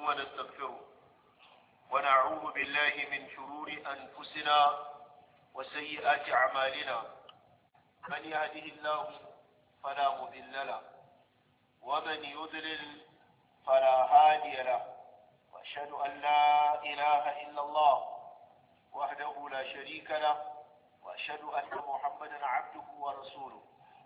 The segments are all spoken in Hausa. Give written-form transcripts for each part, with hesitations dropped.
ونستغفره ونعوذ بالله من شرور أنفسنا وسيئات أعمالنا من يهده الله فلا مضل له ومن يضلل فلا هادي له وأشهد أن لا إله إلا الله وحده لا شريك له وأشهد أن محمدا عبده ورسوله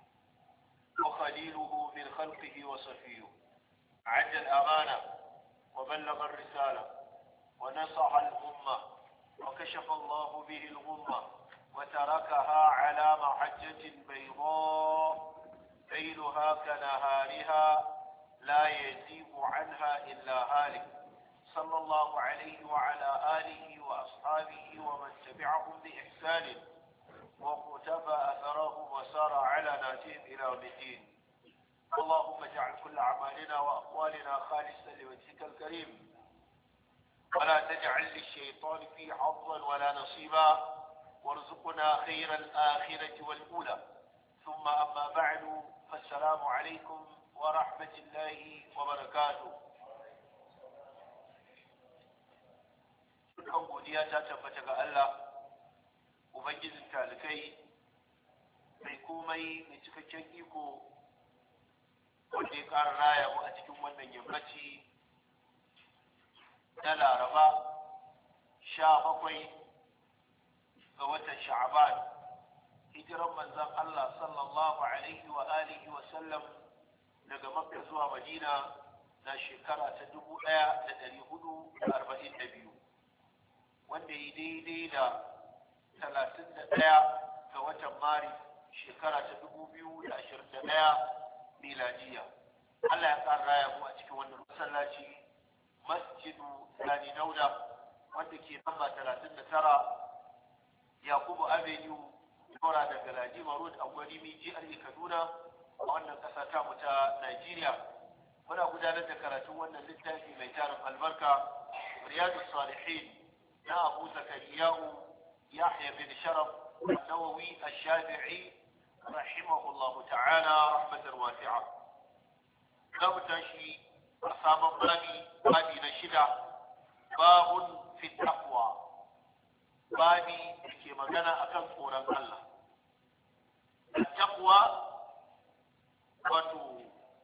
وخليله من خلقه وصفيه عد الأمانة وبلغ الرسالة ونصح الأمة وكشف الله به الغمة وتركها على محجة بيضاء ليلها كنهارها لا يزيغ عنها إلا هالك صلى الله عليه وعلى آله وأصحابه ومن تبعهم بإحسان وقتفى أثره وسار على نهجهم إلى يوم الدين. اللهم اجعل كل أعمالنا وأقوالنا خالصا لوجهك الكريم ولا تجعل للشيطان فيه حظا ولا نصيبا وارزقنا خير الآخرة والأولى. ثم أما بعد فالسلام عليكم ورحمة الله وبركاته. dukkan godiya ta tabbata ga Allah ubangijin talikai mai komai mai cikakken iko wanda ya ƙara raya mu a cikin wannan yammaci na Laraba 17 ga watan Sha'ban hijiran manzon Allah sallallahu alaihi wa alihi wa sallam daga Makka zuwa Madina na shekara ta 1442 wanda yi daidai da 31 ga watan Maris shekara ta 2021 miladiya. Allah ya ƙara raya mu a cikin wannan masallaci Masjidu Sani Dauda wanda ke namba 39 Yakubu Avenue Daura da Galadima Road a Gwarimi jihar Kaduna a wannan ƙasa ta mu ta Najeriya. Muna gudanar da karatun wannan littafi mai tarin albarka Riyadus Salihin na Abu Zakariya Yahya bin Sharaf النووي الشافعي رحمه الله تعالى رحمة واسعة. لو تشي أصاب بابي نشدة باب في التقوى بابي كما كان أكل قرآن الله. التقوى wato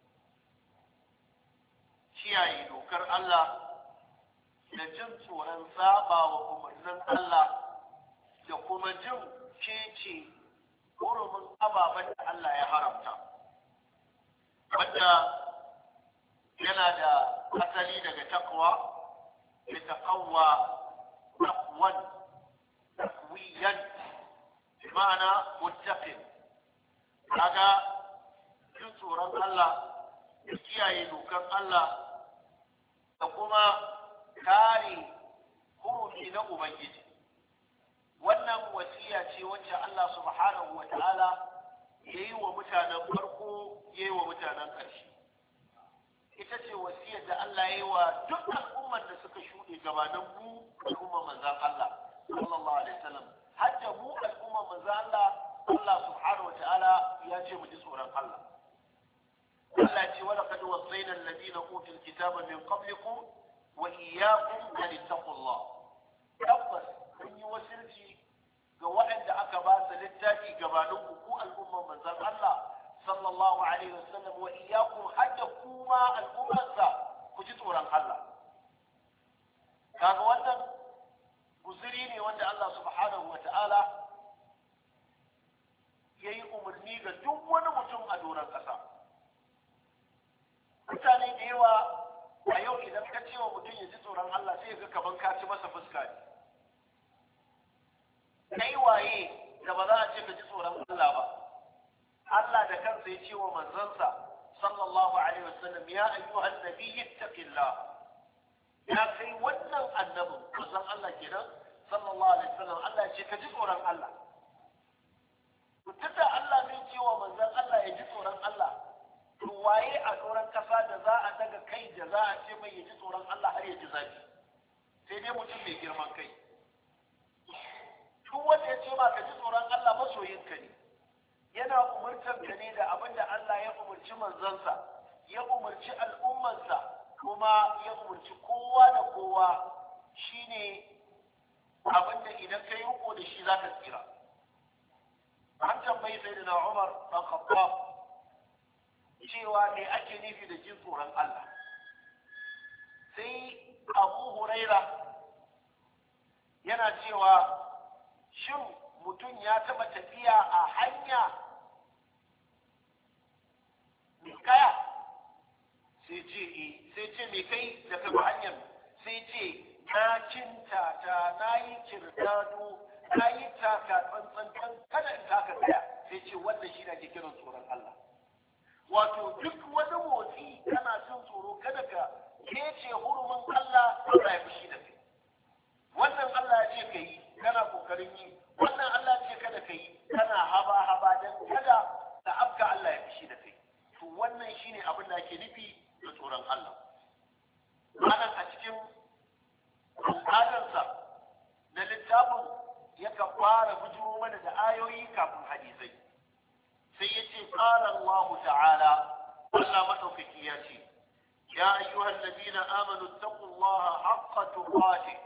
kiyaye dokar Allah da jin tsoron saba wa umarnin Allah da kuma jin cece hurumin ababen da Allah ya haramta wanda yana da asali daga takwa da taqawwa taqwan taqwiyan ma'ana muttaqin kaga jin tsoron Allah da kiyaye dokar Allah da kuma kare hurumi na Ubangiji. Wannan wasiya ce wacce Allah subhanahu wa ta'ala ya yi wa mutanen farko ya yi wa mutanen ƙarshe. Ita ce wasiyar da Allah ya yi wa duk al'ummar da suka shuɗe gabanin mu al'ummar manzan Allah sallallahu alaihi wasallam. Har da mu al'ummar manzan Allah Allah subhanahu wa ta'ala ya ce mu ji tsoron Allah. Allah ce wala qad wasayna alladhina utul kitaba min qablikum wa iyyakum an ittaqullah. Tabbas kun yi wasilci ga waɗanda aka ba su littafi gabanin ku al'umman manzon Allah sallallahu alaihi wasallam wa iyyakum hadda kuma al'ummarsa ku ji tsoron Allah. Kaga wannan guzuri ne wanda Allah subhanahu wa ta'ala ya yi umarni ga duk wani mutum a doron ƙasa. Mutane da yawa a yau idan ka ce wa mutum ya ji tsoron Allah sai ga kaman ka ci masa fuska ne. Kai waye da ba za a ce ka ji tsoron Allah ba. Allah da kansa ya ce wa manzansa sallallahu alaihi wasallam ya ayyuhan nabiy ittaqillah. Ya kai wannan annabin manzon Allah kenan sallallahu alaihi wasallam Allah ya ce ka ji tsoron Allah. Tunda Allah bai ce wa manzon Allah ya ji tsoron Allah. To waye a doron kasa da za a daga kai da za a ce mai ya ji tsoron Allah har ya ji zafi. Sai dai mutum mai girman kai. Duk wanda ya ce ma ka ji tsoron Allah masoyinka ne. Yana umurtar ka ne da abin da Allah ya umurci manzansa, ya umurci al'ummansa, kuma ya umarci kowa da kowa shine abinda idan ka yi riko da shi za ka tsira. An tambayi sayyidina Umar dan Khattab cewa me ake nufi da jin tsoron Allah, sai Abu Huraira yana cewa shin mutum ya taba tafiya a hanya mai kaya? Sai ce me kai da kafa hanyar? Sai ce na kintata, na yi kirdado, na yi taka tsantsan kada in taka tsaya. Sai ce wannan shi ne kiran tsoron Allah. Wato duk wani motsi kana jin tsoro kada ka kece hurumin Allah, Allah ya fushi da kai. Wannan Allah ya ce ka yi kana kokarin yi, wannan Allah ya ce kada ka yi kana haba dan kada da abka Allah ya fushi da kai. To wannan shine abin da ake nufi da tsoron Allah. Anan a cikin al'adarsa na littafin yakan fara bujiro mana da ayoyi kafin hadisai. Sai ya ce qala Allah ta'ala, Allah madaukaki ya ce ya ayyuhal ladina amanu taqullaha haqqa tuqatih,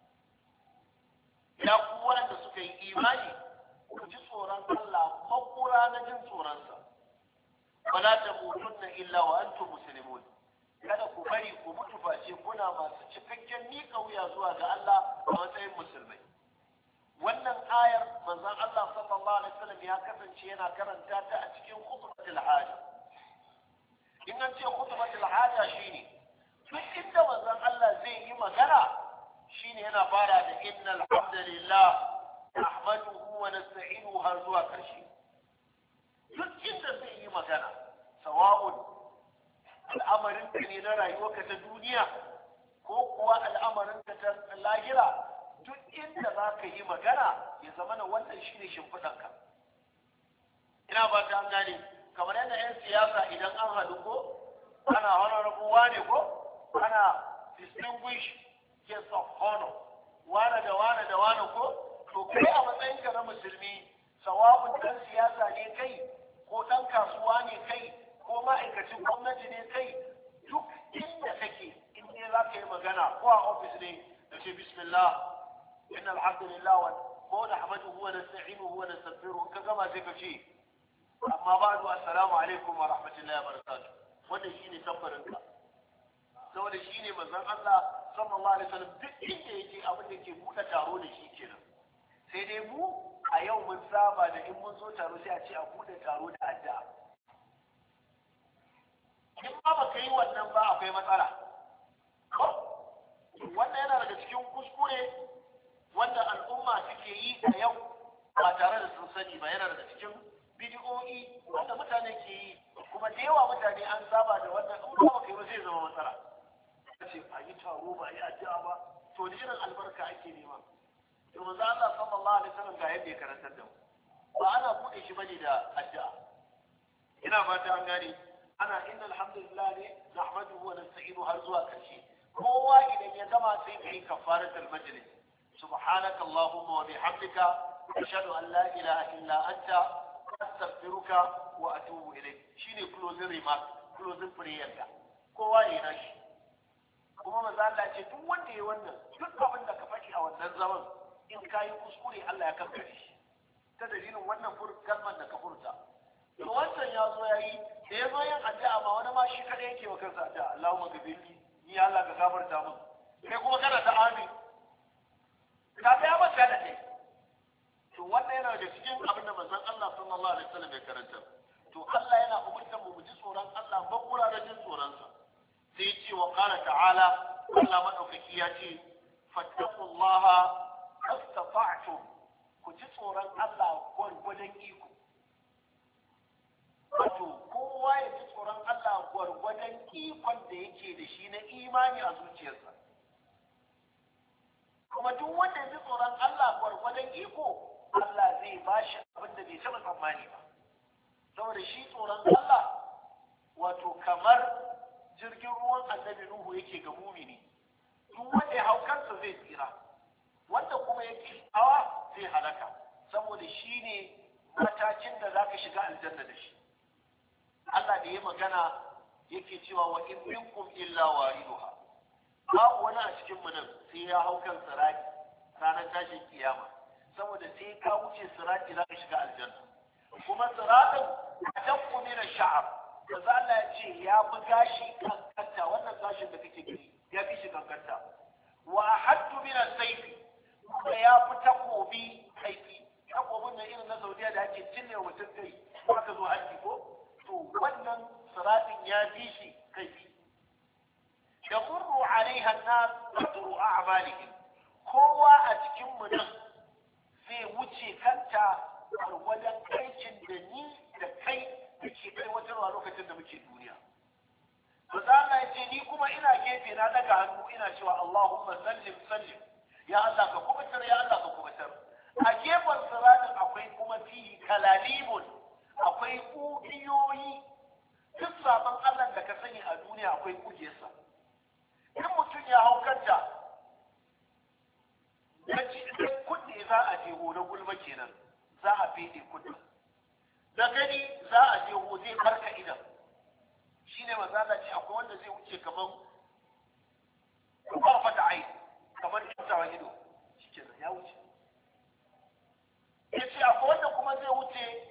ya ku wanda suka yi imani ku ji tsoron Allah makura na jin tsoronsa. Wala tamutunna illa wa antum muslimun, kada ku bari ku mutu face kuna masu cikakken miƙa wuya zuwa ga Allah a matsayin musulmai. Wannan ayar manzon Allah sallallahu alaihi wasallam ya kasance yana karanta ta a cikin khutbatul haja. In an ce khutbatul haja shine duk inda manzon Allah zai yi magana shine yana fara da innal hamdalillah nahmaduhu wa nasta'inuhu har zuwa karshe. Duk inda zai yi magana, sawa'un al'amarin ka ne na rayuwarka ta duniya ko kuwa al'amarin ka ta lahira, duk inda za ka yi magana ya zama na wannan shi ne shimfiɗanka. Ina ba ta an gane, kamar yadda 'yan siyasa idan an haɗu ko ana honorable ne ko ana distinguished guest of honor, wane da wane ko, to kai a matsayinka na musulmi, sawa'un ɗan siyasa ne kai ko ɗan kasuwa ne kai ko ma'aikacin gwamnati ne kai, duk inda kake in ne za ka yi magana ko a ofis ne da ce bismillah inna alhamdulillah wa ko da hamadu huwa nasta'inuhu wa nastaghfiruhu, ka gama sai ka ce amma ba'du assalamu alaikum wa rahmatullahi wa barakatuh. Wannan shine tambarin ka, saboda shine manzon Allah sallallahu alaihi wasallam duk inda yake abin da ke buɗe taro da shi kenan. Sai dai mu a yau mun saba da in mun zo taro sai a ce a buɗe taro da addu'a. In ba baka yi wannan ba akwai matsala. Wannan yana daga cikin kuskure wanda al'umma suke yi a yau ba tare da sun sani ba, yana daga cikin bidiyoyi wanda mutane ke yi, kuma da yawa mutane an saba da wannan, in ba baka yi ba zai zama matsala. Ce a yi taro ba a yi addu'a ba, to da irin albarka ake nema. To manzo Allah sallallahu alaihi wasallam ga yadda ya karantar da mu, ba ana bude shi bane da addu'a. Ina fata an gane, ana innal hamdulillah ne nahmaduhu wa nasta'inu har zuwa karshe. Kowa idan ya gama sai kai kafaratul majlis, subhanaka allahumma wa bihamdika ashhadu an la ilaha illa anta astaghfiruka wa atubu ilayk. Shine closing remark, closing prayer ka. Kowa ya yi shi. Kuma manzo Allah ce duk wanda ya wannan, duk abin da ka faɗi a wannan zaman in kayi kuskure Allah ya kankare shi ta dalilin wannan kalmar da ka furta. To wancan ya zo yayi, da ya zo yin addu'a ma wani ma shi kada yake wa kansa addu'a, Allahumma ghfirli, ni Allah ka gafarta min. Kai kuma kana ta amin. Ka ga ya maka da kai. To wannan yana da cikin abin da manzon Allah sallallahu alaihi wasallam ya karanta. To Allah yana umurtar mu ji tsoron Allah makura da jin tsoron sa. Sai ce wa qala ta'ala, Allah madaukaki ya ce fattaqullaha astata'tum, ku ji tsoron Allah gwargwadon iko. Wato kowa ya ji tsoron Allah gwargwadon ikon da yake da shi na imani a zuciyarsa. Kuma duk wanda ya ji tsoron Allah gwargwadon iko, Allah zai ba shi abin da bai taɓa tsammani ba. Saboda shi tsoron Allah wato kamar jirgin ruwan annabi Nuhu yake ga mumini. Duk wanda ya hau kansa zai tsira, wanda kuma yake hawa zai halaka, saboda shi ne matakin da za ka shiga aljanna da shi. Allah da ya magana yake cewa wa in minkum illa wariduha, babu wani a cikin mu nan sai ya hau kan sirati ranar tashin kiyama, saboda sai ka wuce sirati za ka shiga aljanna. kuma siratin adabbu min ash-sha'r, da Allah ya ce ya fi gashi kankanta, wannan gashin da kake gani ya fi shi kankanta. wa ahaddu min as-sayf, kuma ya fi takobi kaifi. Takobin nan irin na Saudiya da ake cinne mutum kai aka zo haji ko, to wannan siratin ya fi shi kaifi. yamurru alaiha an-nas qadru a'malihim, kowa a cikin mu nan zai wuce kanta gwargwadon aikin da ni da kai da ke aiwatarwa lokacin da muke duniya. Ba za Allah ya ce ni kuma ina gefe na daga hannu ina cewa Allahumma sallim sallim, ya Allah ka kubutar, ya Allah ka kubutar. A gefen siratin akwai kuma fihi kalalibun, akwai ƙugiyoyi. Duk sabon Allah da ka sani a duniya akwai ƙugiyarsa. In mutum ya hau kanta, kunne za a je na gulma kenan, za a fede kunne. Da gani za a je zai barka idan. Shi ne mazala ce akwai wanda zai wuce kamar kuma fata ai, kamar kyautawa ido, shi kenan ya wuce. Ya ce akwai wanda kuma zai wuce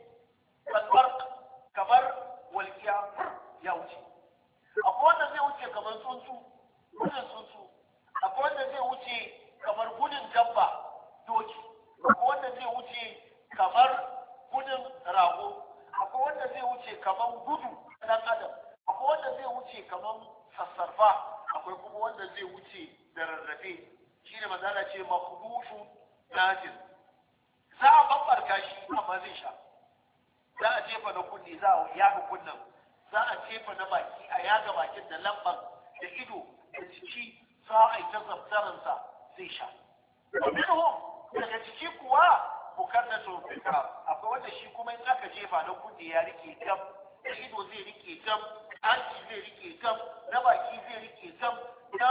kamar walƙiya, ya wuce. Akwai wanda zai wuce kamar tsuntsu, gudun tsuntsu. Akwai wanda zai wuce kamar gudun dabba, doki. Akwai wanda zai wuce kamar gudun rago. Akwai wanda zai wuce kamar gudu ɗan adam. Akwai wanda zai wuce kamar sassarfa. Akwai kuma wanda zai wuce da rarrafe. Shi ne mazala ce makhdushu najin. Za a bambarka shi amma zai sha. Za a jefa na kunne, za a yaga kunnen. Za a jefa na baki, a yaga bakin da lamban da ido da jiki, za a yi ta zabtaransa zai sha. Minhum, daga ciki kuwa bukar da tofika, akwai wanda shi kuma in aka jefa na kunne ya rike gam, da ido zai rike gam, hanci zai rike gam, na baki zai rike gam, na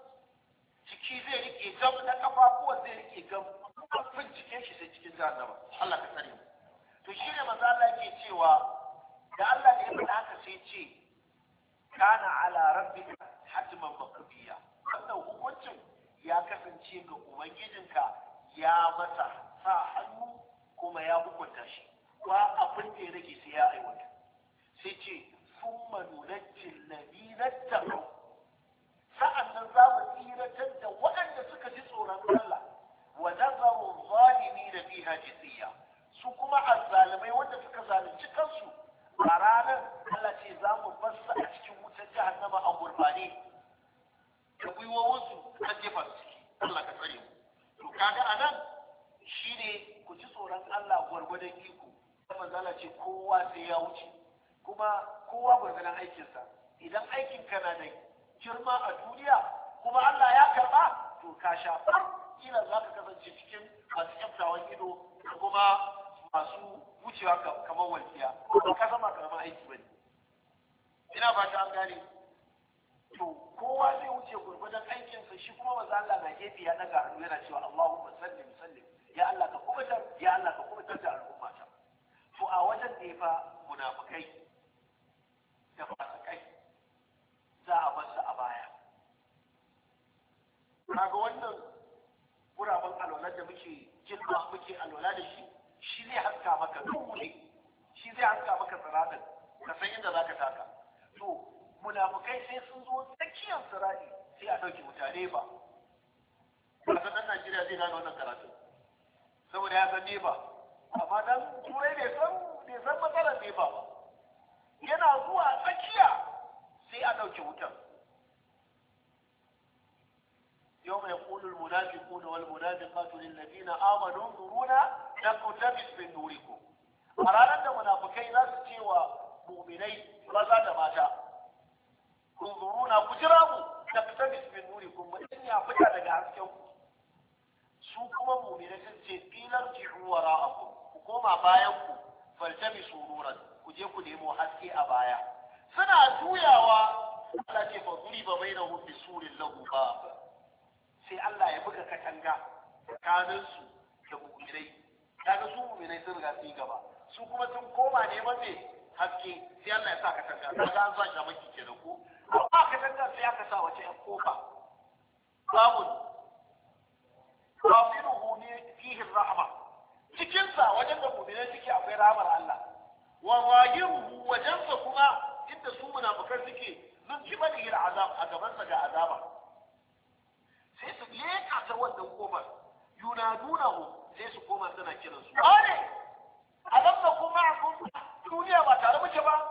jiki zai rike gam, na kafafuwa zai rike gam, an bincike shi sai cikin jahannama. Allah ka tsare mu. To shi ne maza Allah ke cewa da Allah da ya faɗa haka sai ce kana ala rabbika hatman maqdiya, wannan hukuncin ya kasance ga ubangijinka, ya masa sa hannu kuma ya hukunta shi, ba abin da ya rage sai ya aiwata. Sai ce summa nunajjil ladina taqaw, sa'annan za mu tsiratar da waɗanda suka ji tsoron Allah, wa nazaru zalimin fiha jithiya, su kuma azzalimai wanda suka zalunci kansu a ranar Allah ce za mu bar su a cikin wutar jahannama a gurbane da gwiwowinsu an jefa su ciki. Allah ka tsare mu. To kaga anan shine ku ji tsoron Allah gwargwadon iko. Kuma Allah ce kowa sai ya wuce, kuma kowa gwargwadon aikinsa. Idan aikin ka na da girma a duniya kuma Allah ya karba, to ka sha kila za ka kasance cikin masu kyaftawan ido da kuma masu wucewa kamar walƙiya, ba ka zama karamar aiki ba ne. Ina fata an gane. To kowa zai wuce gurgudan aikinsa, shi kuma maza Allah na gefe ya daga hannu yana cewa Allahumma sallim sallim, ya Allah ka kubutar, ya Allah ka kubutar da al'ummata. To a wajen da ya fa munafikai da fasikai za a bar su a baya. Kaga wannan guraben alwala da muke alwala da shi zai haska maka duhu ne, shi zai haska maka siratin ka san inda za ka taka. To munafukai sai sun zo tsakiyar sirati sai a ɗauki mutane ba. Kasan ɗan Najeriya zai gane wannan karatu saboda ya san nefa, amma dan turai bai san matsalar nefa ba. Yana zuwa tsakiya sai a ɗauki wutan. يوم يقول المنافقون والمنافقات للذين آمنوا انظرونا نقتبس من نوركم. أرانا أن منافقين لا تتوى مؤمنين maza da mata, unzuruna ku jira mu naqtabis min nurikum, in ya fita daga hasken ku. Su kuma mu'minai sun ce filar ji'u wara'akum, ku koma bayan ku, faltamisu nuran, ku je ku nemo haske a baya. Suna juyawa Allah ce fa duriba bainahum bisurin lahu bab, sai Allah ya buga katanga tsakanin su da mu'minai. Kaga su mu'minai sun riga su gaba, su kuma sun koma neman ne haske sai Allah ya sa katanga kaga an sa shamaki kenan ko amma katanga sai aka sa wace ƴan kofa babu babu ne fihi rahma cikin sa wajen da mu'minin suke akwai rahmar Allah wa zahiruhu wajen sa kuma inda su munafikan suke nun kibali azab a gaban sa ga azaba sai su leka ta wannan kofar yunadunahu sai su koma suna kiran su wane alam na kuma duniya ba tare muke ba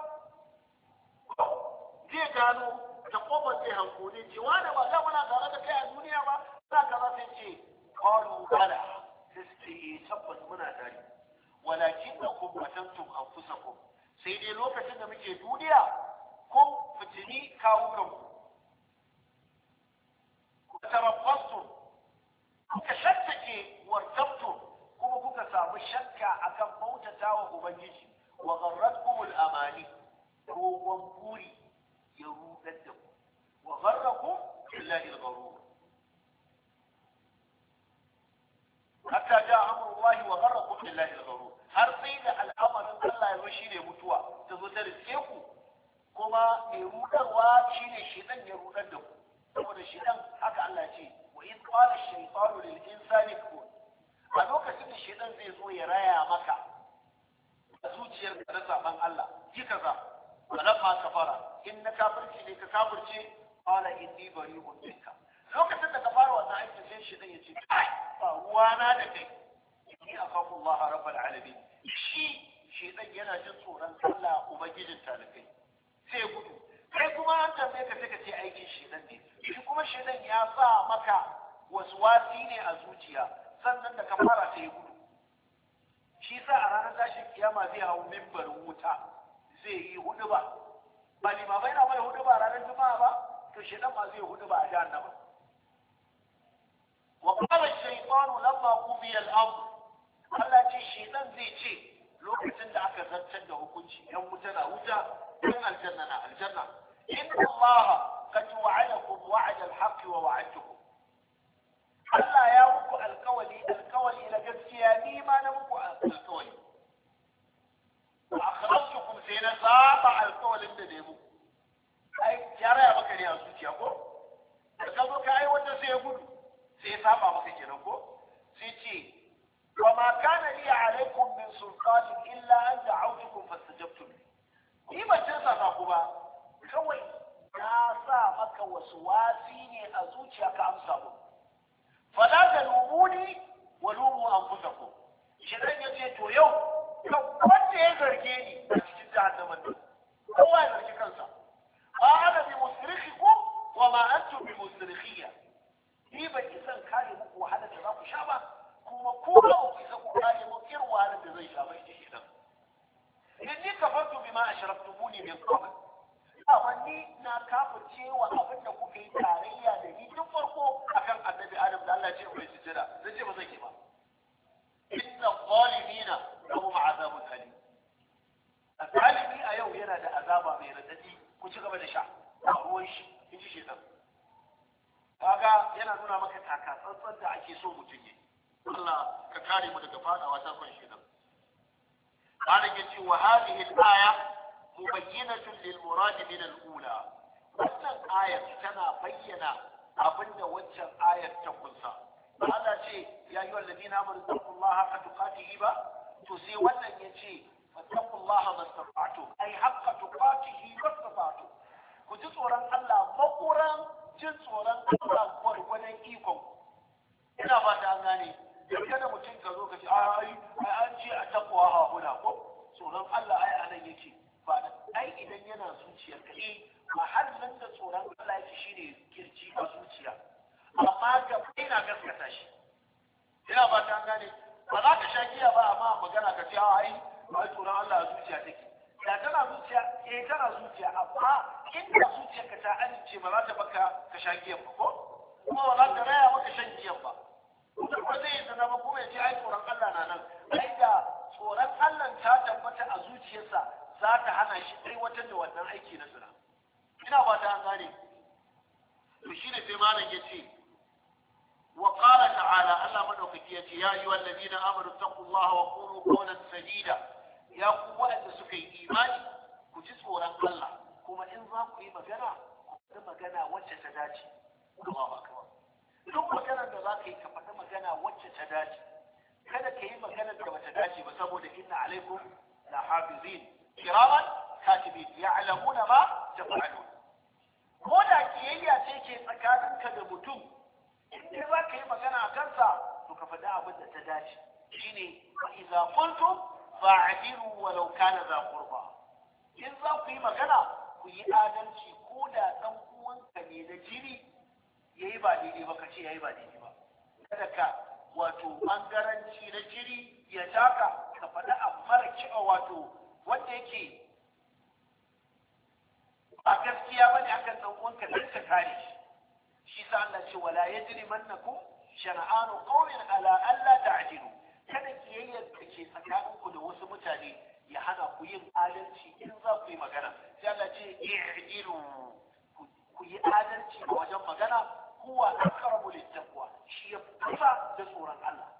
zai gano da kofar zai hankali ce wane ba za muna tare da kai a duniya ba za ka za su ce qalu bala sai su ce tabbas muna tare walakin da kun batantum anfusakum sai dai lokacin da muke duniya kun fitini kawukanku tarabbastum kuka shakkake wartabtum kuma kuka samu shakka akan bautata wa ubangiji wa gharratkumul amani ruwan buri ya rudar da ku wa gharrakum billahi al-gharur hatta ja amrullahi wa gharrakum billahi al-gharur har sai da al'amarin Allah ya zo shine mutuwa ta zo ta riske ku kuma mai rudarwa shine shedan ya rudar da ku saboda shedan haka Allah ya ce wa in qala ash-shaytanu lil insani kfur a lokacin da shedan zai zo ya raya maka a zuciyar ka na saban Allah yi kaza falamma kafara in na kafirci ne ka kafirce qala inni bari'un minka lokacin da ka fara wannan aikin sai shedan ya ce kai ba ruwana da kai inni akhafu Allah rabbul alamin shi shedan yana jin tsoron Allah ubangijin talakai sai gudu kai kuma an tambaye ka sai ka ce aikin shedan ne shi kuma shedan ya sa maka waswasi ne a zuciya sannan da ka fara sai gudu shi sa a ranar tashin kiyama zai hau mimbarin wuta zai yi huduba ba limamai na mai huduba ranar juma'a ba to shedan ma zai huduba a jahannama wa qala ash-shaytanu lamma qudiya al-amr Allah ce shedan zai ce lokacin da aka zartar da hukunci yan wuta na wuta yan aljanna na aljanna inna Allah qad wa'adakum wa'ada al-haqqi wa wa'adtukum Allah ya muku alkawali na gaskiya ni ma na muku alkawali wa akhrajtukum sai na saba alkawalin da ne muku ai ya raya maka ne a zuciya ko da ka zo ka ai wanda sai ya gudu sai ya saba maka kenan ko sai ce wa ma kana li alaikum min sultanin illa an da'awtukum fastajabtum ni ban tinsa ka ku ba kawai na sa maka wasu wasi ne a zuciya ka amsa mu fala talumuni wa lumu anfusakum shedan yace to yau wanda ya zarge ni a cikin jahannaman nan kowa ya zargi kansa ba ana bi musrikhikum wa ma antum bi musrikhiyya ni ban isan kare muku wahala da za ku sha ba kuma ku ba ku isa ku kare mu irin wahalar da zai sha ba ita shedan inni kafartu bima ashraftumuni min qabl amma ni na kafirce wa abin da kuka yi tarayya da ni tun farko akan annabi Adam da Allah ya ce ku yi sujada zan ce ba zan yi ba inna zalimina lahum azabun alim zalimi a yau yana da azaba mai radadi ku ci gaba da sha a ruwan shi in ji shedan kaga yana nuna maka taka tsantsan da ake so mutum yi Allah ka kare mu daga fadawa ta kan shedan قال يجي وهذه الآية مبينة للمراد من الأولى wannan ayar tana bayyana abinda waccan ayar ta kunsa Allah ce ya yi wallazina amanu taqullaha haqqa tuqatihi ba to sai wannan yace fattaqullaha mastata'tu ai haqqa tuqatihi mastata'tu ku ji tsoron Allah makuran jin tsoron Allah gwargwadon ikon ina ba ta gane kada mutum ka zo ka ce ai an ce a takwa ha huna ko tsoron Allah ai anan yake ba ai idan yana zuciyar ka mahallin da tsoron Allah yake shine kirji a zuciya amma ga ina gaskata shi ina ba ta gane ba za ka sha giya ba amma magana ka ce ai tsoron Allah a zuciya take da tana zuciya tana zuciya amma inda zuciyarka ta amince ba za ta baka ka sha giyan ba ko kuma ba za ta raya maka shan giyan ba mutum ba zai yi zana ba kuma ya ce ai tsoron Allah na nan ai da tsoron Allah ta tabbata a zuciyarsa za ta hana shi aiwatar da wannan aiki na zina ina ba ta gane to shine sai malam yace wa qala ta'ala Allah madaukaki yace ya ayyuhal ladina amanu taqullaha wa qulu qawlan sadida ya ku wanda suka yi imani ku ji tsoron Allah kuma in za ku yi magana ku faɗi magana wacce ta dace. Allahu akbar. Duk maganar da za ka yi ka faɗi magana wacce ta dace. Kada ka yi maganar da bata dace ba saboda inna alaikum la hafizin kiraman katibin ya'lamuna ma taf'alun. Ko da kiyayya ce ke tsakaninka da mutum in dai za ka yi magana a kansa to ka faɗi abin da ta dace. Shine wa idza qultum fa'dilu walau kana za qurba. In za ku yi magana ku yi adalci ko da dan uwanka ne da jini yayi ba daidai ba ka ce yayi ba daidai ba. Kada ka wato bangaranci na jiri ya taka ka faɗi a mara kyau wato wanda yake ba gaskiya ba ne akan ɗan uwanka don ka kare shi. Shi sa Allah ce wala yajrimannakum shana'anu qawmin ala alla ta'dilu. Kada kiyayyar da ke tsakaninku da wasu mutane ya hana ku yin adalci in za ku yi magana. Sai Allah ce i'dilu, ku yi adalci a wajen magana, huwa aqrabu littaqwa, shi ya kusa da tsoron Allah.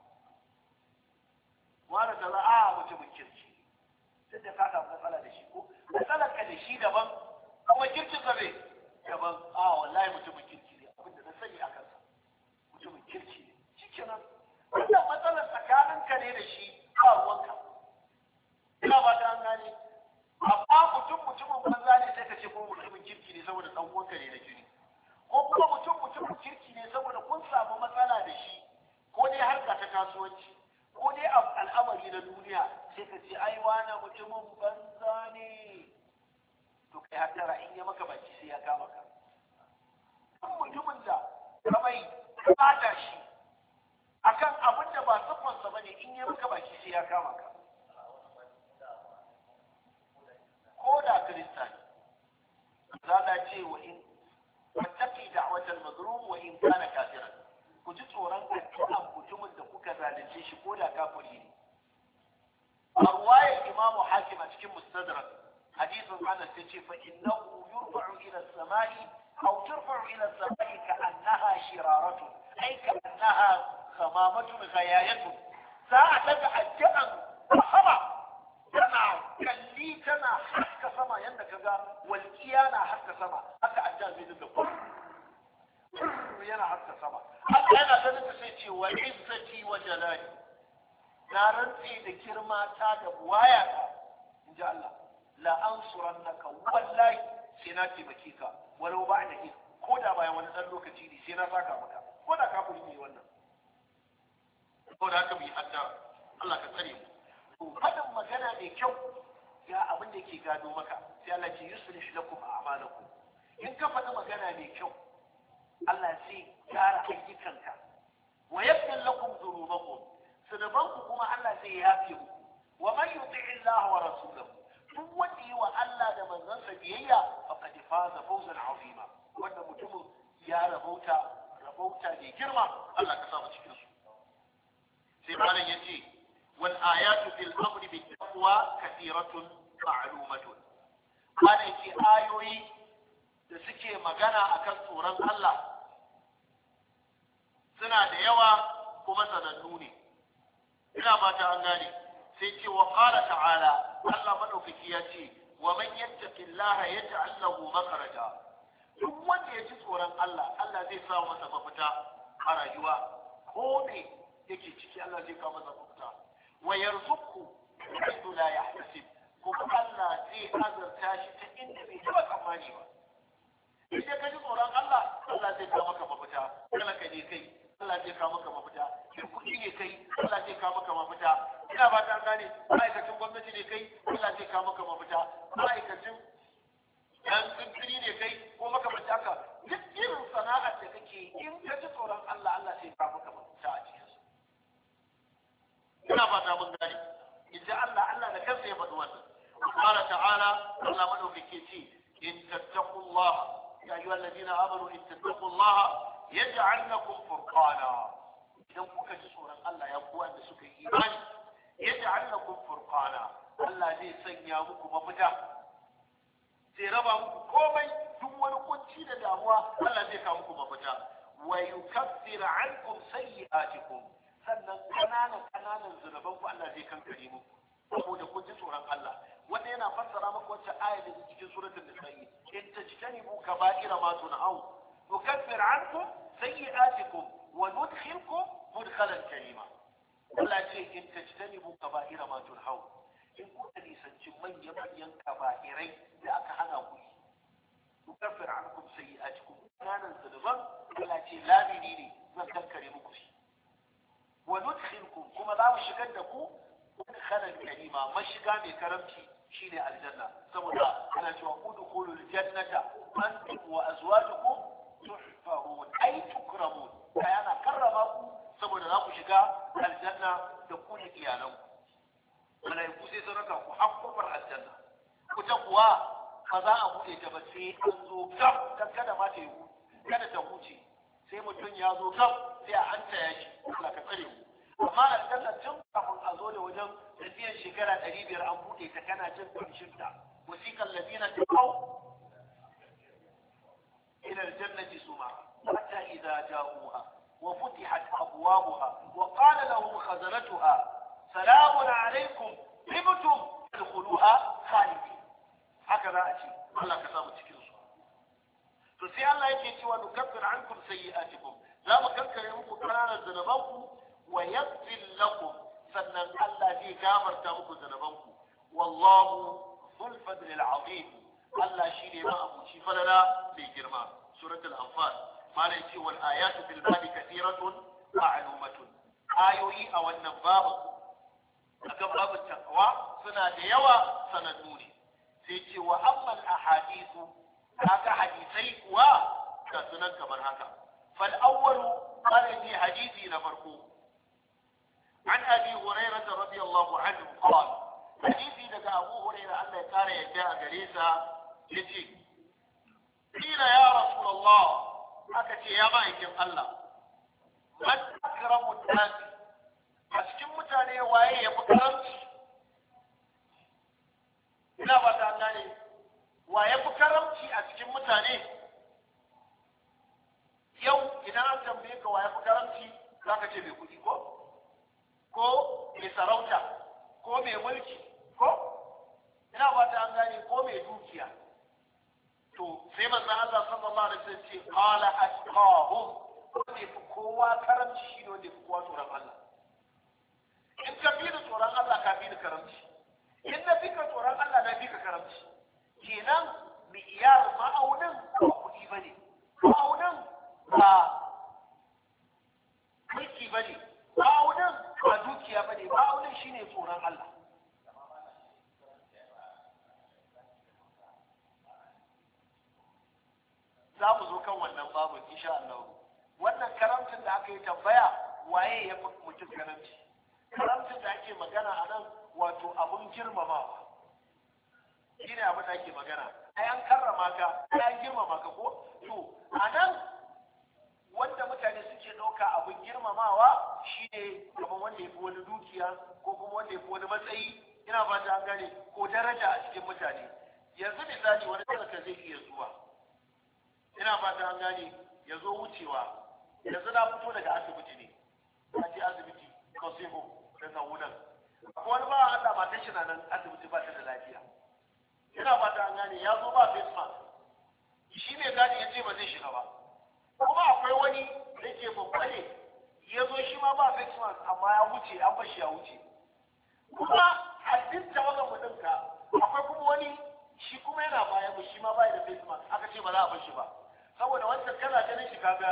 Wani da za a mutumin kirki sai da ka samu matsala da shi ko matsalar ka da shi daban kuma kirkin sa bai daban. Wallahi mutumin kirki ne, abinda na sani a kansa mutumin kirki ne. Shikenan wannan matsalar tsakaninka ne da shi ba ruwanka. Ina ba ta an gane, amma mutumin banza ne sai ka ce ko mutumin kirki ne saboda dan uwanka ne na jini, ko kuma mutumin kirki ne saboda kun samu matsala da shi, ko dai harka ta kasuwanci ko dai al'amari na duniya, sai ka ce ai wani mutumin banza ne. To kai hattara, in ya maka baki sai ya kama ka. Kan mutumin da ka mai bata shi akan abin da ba siffarsa bane, in ya maka baki sai ya kama ka. ko da kirista ne. Za ta ce wa in wattaqi da'watal mazlum wa in kana kafiran. Ku ji tsoron addu'an mutumin da kuka zalunce shi ko da kafiri ne. A ruwayar Imam Hakim a cikin Mustadrak hadisin Anas ya ce fa innahu yurfa'u ila as-sama'i aw turfa'u ila as-sama'i ka'annaha shiraratu ay ka'annaha khamamatun ghayayatun. Za a daga addu'an sama tana kalli tana haska sama yadda kaga walƙiya na haska sama, haka addu'a zai dinga yana haska sama. Allah yana ganin ta sai ce wa izzati wa jalali, na rantse da girma ta da buwaya ta, in ji Allah, la ansurannaka, wallahi sai na taimake ka, walau ba da hin, ko da bayan wani ɗan lokaci ne sai na saka maka, ko da kafiri ne wannan. Ko da haka mu yi addu'a, Allah ka tsare mu. To faɗin magana mai kyau ya abin da ke gado maka, sai Allah ce yuslih lakum a'malakum. In ka faɗi magana mai kyau, Allah zai gyara ayyukanka. Wa yaghfir lakum dhunubakum. Zunubanku kuma Allah zai yafe muku. Wa man yuti'i Allah wa rasulahu. Duk wanda yi wa Allah da manzansa biyayya faqad faza fawzan 'azima. Wanda mutumin ya rabauta mai girma. Allah ka sa mu cikin su. Sai malam yace wal ayatu fil amri bit taqwa kathiratun ma'lumatun. Ana ce ayoyi da suke magana akan tsoron Allah suna da yawa kuma sanannu ne. Ina fata an gane. Sai ce wa qala ta'ala, Allah madaukaki ya ce wa man yattaqillaha yaj'al lahu makhraja. Duk wanda ya ji tsoron Allah, Allah zai sa masa mafita a rayuwa. Ko me yake ciki Allah zai kawo masa mafita. Wa yarzuqhu haythu la yahtasib. Kuma Allah zai azurta shi ta inda bai taɓa tsammani ba. Idan ka ji tsoron Allah, Allah zai kawo maka mafita. Talaka ne kai, Allah zai kawo maka mafita. Mai kuɗi ne kai, Allah zai kawo maka mafita. Ina ba ta gane, ma'aikacin gwamnati ne kai, Allah zai kawo maka mafita. Ma'aikacin ɗan tsibiri ne kai, ko makamanta haka. Duk irin sana'ar da kake in ka ji tsoron Allah, Allah zai kawo maka mafita a cikinsu. Ina ba ta mun gane. Idan Allah da kansa ya faɗi wannan. Allah ta'ala, Allah madaukake ce, in tattaqullaha يا أيها الذين آمنوا إن تتقوا الله يجعل لكم فرقانا. إذا كنت سورة الله يقول أن سكي إيمان يجعل لكم فرقانا. الله زي سنيا مكم مفتا زي ربا مكم كومي دون كنتي لدعوة الله زي كامكم مفتا ويكفر عنكم سيئاتكم. sannan ƙananan zunubanku Allah zai kankare muku saboda kun ji tsoron Allah. wanda yana fassara maka wacce aya da cikin suratul nisa'i in tajtanibu kaba'ira ma tun'aun nukaffir ankum sayyi'atikum wa nudkhilkum mudkhalan karima. Allah ce in tajtanibu kaba'ira ma tun'aun, in kuka nisanci manyan kaba'irai da aka hana ku yi, nukaffir ankum sayyi'atikum, kananan zunuban Allah ce lamini ne zan kankare muku shi, wa nudkhilkum kuma za mu shigar da ku mudkhalan karima, mashiga mai karamci shine aljanna. Saboda ana cewa udkhulul jannata antum wa azwajukum tuhfarun ay tukramun, kai ana karrama ku saboda za ku shiga aljanna da ku da iyalanku. Malaiku sai sun raka ku har kofar aljanna, ku ta kuwa ba za a buɗe ta ba sai an zo gab, dan kada ma ta yi kada ta huce, sai mutum ya zo gab sai a hanta ya shi. Allah ka tsare mu. Amma aljanna tun kafin a zo da wajen tafiyar shekara 500 an buɗe ta, kana jin ƙarshen ta. Wasiqal ladina taqaw ila aljannati sumara hatta idza ja'uha wa futihat abwabuha wa qala lahum khazanatuha salamun alaykum tibtum tadkhuluha khalidin. Haka za a ce Allah ka samu cikin su. To sai Allah yake cewa nukaffir ankum sayyi'atikum, za mu kankare muku kananan zanabanku wa yaghfir lakum, sannan Allah zai gafarta muku zanabanku. Wallahu dhul fadli al-azim, Allah shine ma abuci falala mai girma. Suratul Anfal malai ce wal ayatu fil babi kathiratun ma'lumatun, ayoyi a wannan babu akan babin takawa suna da yawa sanannu ne. Sai ce wa ammal ahadithu, haka hadisai kuwa ga sunan kamar haka. Fal awwalu qala hadisi na farko an abi hurairah radiyallahu anhu qala, hadisi daga abu hurairah Allah ya kare yadda a gare sa yace qila ya rasulullah, aka ce ya ma'aikin Allah, man akramu nas, a cikin mutane waye ya fi karamci? Ina ba ta gane, wa ya fi karamci a cikin mutane? Yau idan an tambaye ka wa ya fi karamci, za ka ce mai kuɗi ko mai sarauta ko mai mulki ko? Ina ba ta gane, ko mai dukiya. To sai manzon Allah sallallahu alaihi wasallam ce qala atqahum, wanda fi kowa karamci shi ne wanda fi kowa tsoron Allah. In ka fi da tsoron Allah ka fi da karamci, in na fi ka tsoron Allah na fi ka karamci. Kenan mi'iyar ma'aunin ba kuɗi ba ne, ma'aunin ba mulki ba ne, ma'aunin ba dukiya ba ne, ma'aunin shi ne tsoron Allah. Za mu zo kan wannan babu insha Allah. Wannan karamcin da aka yi tambaya waye ya fi mutum karamci? Karamcin da ake magana a nan wato abun girmamawa. Shi ne abin da ake magana. Ai an karrama ka, ai an girmama ka ko? To, a nan wanda mutane suke ɗauka abin girmamawa shi ne kamar wanda ya fi wani dukiya ko kuma wanda ya fi wani matsayi, ina ba ta gane, ko daraja a cikin mutane. Yanzu misali wani talaka zai iya zuwa, ina ba ta gane, ya zo wucewa. Yanzu na fito daga asibiti ne, na je asibiti Kosiho da Zawunan. Akwai wani ba Allah matan shi na nan asibiti ba ta da lafiya. Ina ba ta gane, ya zo ba face mask, shi mai gadi ya ce ba zai shiga ba. Kuma akwai wani da ke babba ne, ya zo shi ma ba face mask amma ya wuce, an bashi ya wuce. Kuma a duk tawagan mutumka akwai kuma wani shi kuma yana bayan mu, shi ma ba da face mask, aka ce ba za a bar shi ba. Saboda wancan kana ganin shi kaga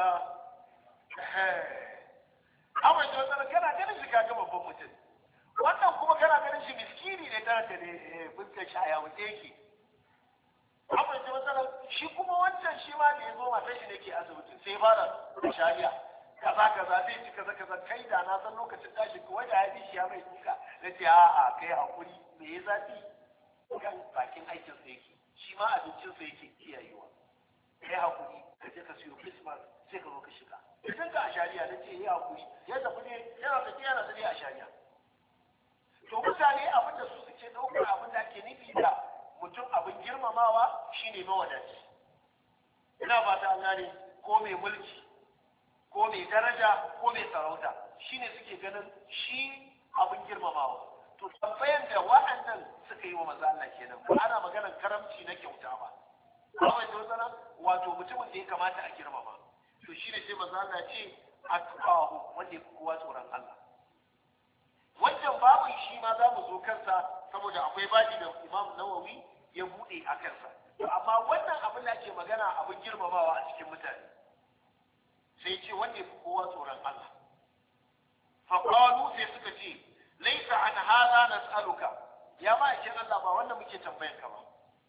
awai da wannan kana ganin shi kaga babban mutum, wannan kuma kana ganin shi miskini ne, tare da ne fuskar shi a yawuce yake. Awai da wannan shi kuma wancan shi ma da ya zo matan shi ne ke asibiti sai fara da shari'a kaza kaza zai ci kaza kaza, kai da na san lokacin tashi ko wanda ya bi shi ya mai duka na ce a'a kai hakuri, me ya zafi kan bakin aikin sa yake, shi ma abincin sa yake kiyayewa. Kai hakuri ka je ka siyo Christmas sai ka zo ka shiga. Idan ka a shari'a na ce ya hakuri, ya tafi ne yana tafiya na tafiya a shari'a. To mutane abin da su suke ɗaukar abin da ake nufi da mutum abin girmamawa shine mawadaci. Ina ba ta gane, ko mai mulki ko mai daraja ko mai sarauta shine suke ganin shi abin girmamawa. to tambayan da wa'annan suka yi wa manzo Allah kenan ba ana maganar karamci na kyauta ba kawai da wannan wato mutumin da ya kamata a girmama to shine sai manzo Allah ce atqahu wanda ya kowa tsoron Allah wannan babu shi ma za mu zo kansa saboda akwai baji da Imam Nawawi ya bude a kansa amma wannan abin da ake magana abin girmamawa a cikin mutane sai ce wanda ya kowa tsoron Allah fa qalu sai suka ce laisa an hada nas'aluka ya ma yake Allah ba wannan muke tambayar ka ba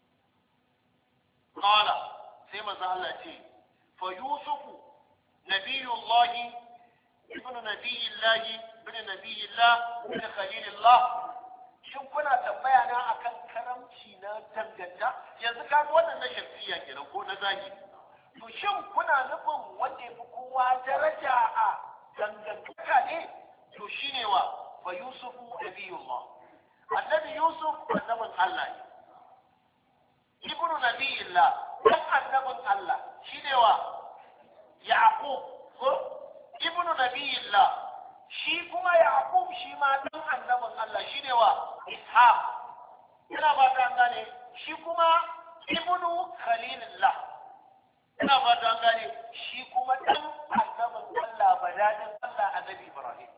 qala sai manzo Allah ce fa yusufu nabiyullahi ibn nabiyillahi ibn nabiyillah ibn khalilillah shin kuna tambaya na akan karamci na danganta yanzu ka ga wannan na shafiya kenan ko na zagi to shin kuna nufin wanda ya fi kowa daraja a dangantaka ne to shine wa fa yusufu nabiyullah annabi yusuf annabin Allah ne ibnu nabiyillah dan annabin Allah shine wa yaqub ko ibnu nabiyillah shi kuma yaqub shi ma dan annabin Allah shine wa ishaq ina ba ta gane shi kuma ibnu khalilillah ina ba ta gane shi kuma dan annabin Allah badadin Allah annabi ibrahim